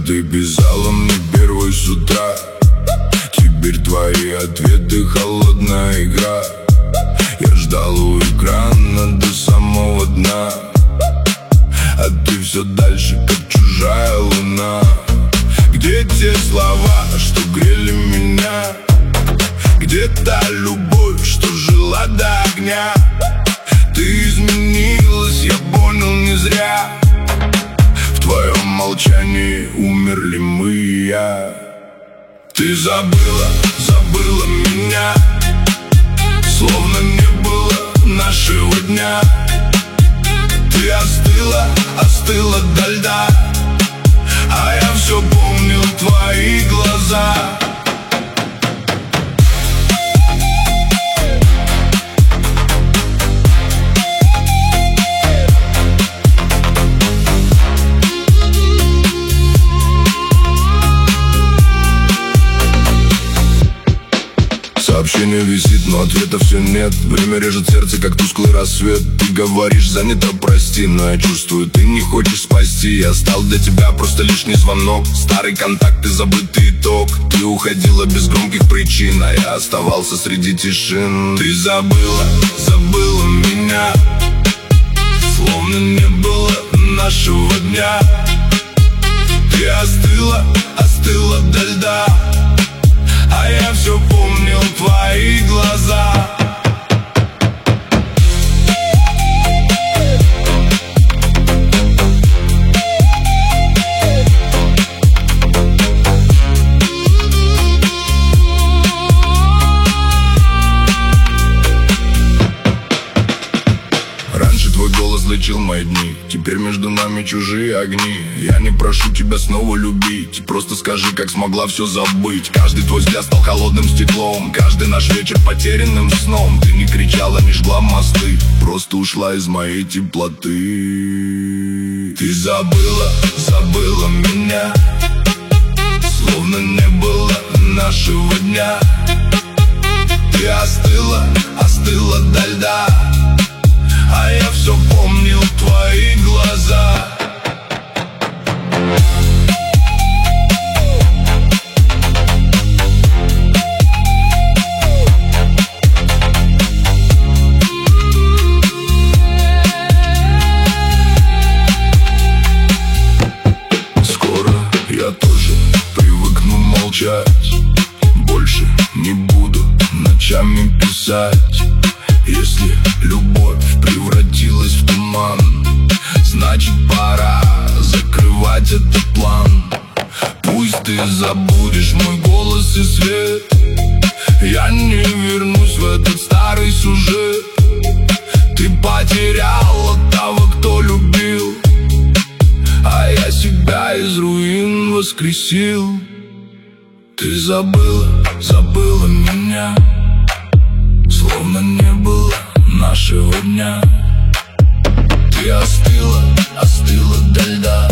ты писала мне первой с утра. Теперь твои ответы холодная игра. Я ждал у экрана до самого дна, а ты все дальше, как чужая луна. Где те слова, что грели меня? Где та любовь, что жила до огня? Ты изменилась, я понял не зря. В твоем молчании умерли мы и я. Ты забыла меня, словно не было нашего дня. Ты остыла до льда, а я все помнил твои глаза. Сообщение висит, но ответа все нет. Время режет сердце, как тусклый рассвет. Ты говоришь, занято, прости, но я чувствую, ты не хочешь спасти. Я стал для тебя просто лишний звонок, старый контакт и забытый итог. Ты уходила без громких причин, а я оставался среди тишин. Ты забыла меня, словно не было нашего дня. Ты остыла до льда, а я все помнил твои глаза. Раньше твой голос лечил мои дни, теперь между нами чужие огни. Я не прошу тебя снова любить, просто скажи, как смогла все забыть. Каждый твой взгляд стал холодным стеклом, каждый наш вечер потерянным сном. Ты не кричала, не жгла мосты, просто ушла из моей теплоты. Ты забыла меня, словно не было нашего дня. Ты остыла до льда, а я все помнил твои глаза. Скоро я тоже привыкну молчать, больше не буду ночами писать. Если любовь превратилась в туман, значит пора закрывать этот план. Пусть ты забудешь мой голос и свет, я не вернусь в этот старый сюжет. Ты потеряла того, кто любил, а я себя из руин воскресил. Ты забыла меня, словно не было нашего дня. Ты остыла до льда,